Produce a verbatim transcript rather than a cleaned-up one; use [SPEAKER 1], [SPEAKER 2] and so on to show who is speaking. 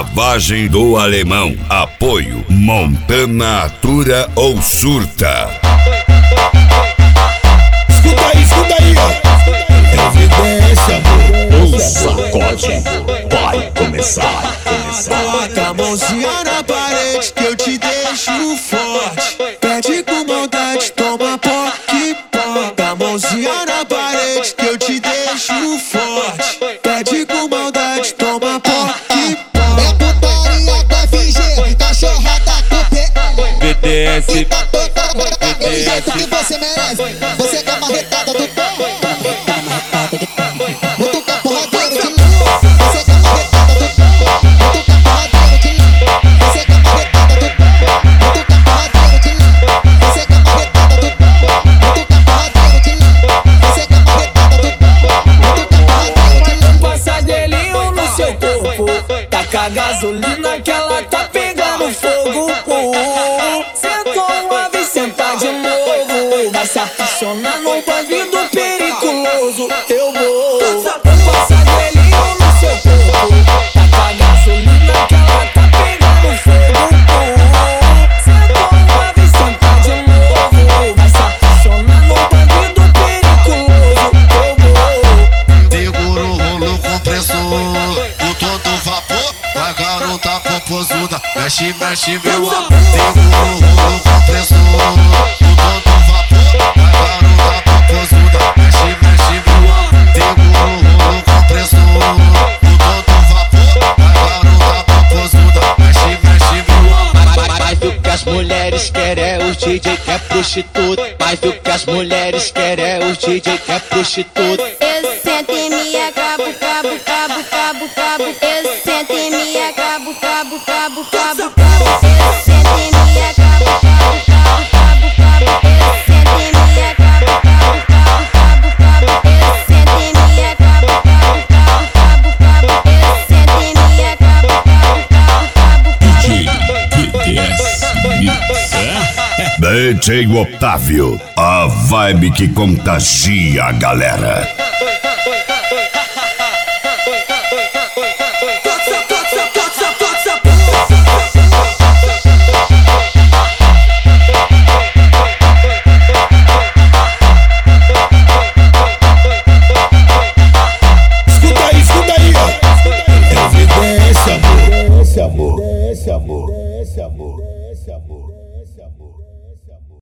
[SPEAKER 1] Lavagem do Alemão. Apoio Montana Atura ou Surta.
[SPEAKER 2] Escuta aí, escuta aí, ó. Evidência, amor.
[SPEAKER 3] O sacode vai começar, começar.
[SPEAKER 2] Bota a mãozinha na parede que eu te deixo forte. Pede com maldade, toma poque, bota a mãozinha na parede que eu te deixo forte. Pede com maldade, toma poque,
[SPEAKER 4] É putaria com F G, cachorrada com P L.
[SPEAKER 5] B T S,
[SPEAKER 4] E tá tocando daquele jeito que você merece. Você é a marretada do pé. Mutuca porradeiro de novo. Você é a marretada do pé. Mutuca porradeiro de novo. Você é a marretada do pé. Mutuca porradeiro de novo. Você é a marretada do pé. Mutuca porradeiro de novo. Você é a marretada do pé. Mutuca porradeiro de novo.
[SPEAKER 6] Passa gelinho no seu corpo, taca gasolina que ela tá pegando fogo. Sentou uma vez, senta de novo, vai se apaixonar num bandido periculoso. Eu vou. Passa gelinho no seu corpo, taca gasolina que ela tá pegando fogo. Sentou uma vez, senta de novo, vai se apaixonar num bandido periculoso. Eu vou.
[SPEAKER 7] Segura o rolo compressor, com todo vapor. Vai garota popozuda, mexe, mexe meu amor. Segura o rolo compressor, com todo vapor. Vai garota popozuda, mexe, mexe meu amor. Segura o rolo compressor, com todo vapor. Vai garota popozuda, mexe, mexe meu amor.
[SPEAKER 6] Mais do que as mulheres querem é os D J que é prostituta. Mais do que as mulheres querem é os D J que é prostituta.
[SPEAKER 8] Eu sento e me acabo, cabo, cabo, cabo, cabo. Eu sento e me acabo, cabo, cabo, cabo, cabo. Eu sento e me acabo, cabo, cabo, cabo, cabo. Eu sento e me acabo, cabo, cabo, cabo, cabo. Eu sento e me acabo, cabo, cabo, cabo, cabo. Eu sento e me acabo, cabo, cabo, cabo, cabo.
[SPEAKER 3] B T S Mix.
[SPEAKER 1] D J Otávio, a vibe que contagia a galera.
[SPEAKER 2] Escuta aí, escuta aí, ó. Evidência, amor. Evidência, amor. Evidência, amor.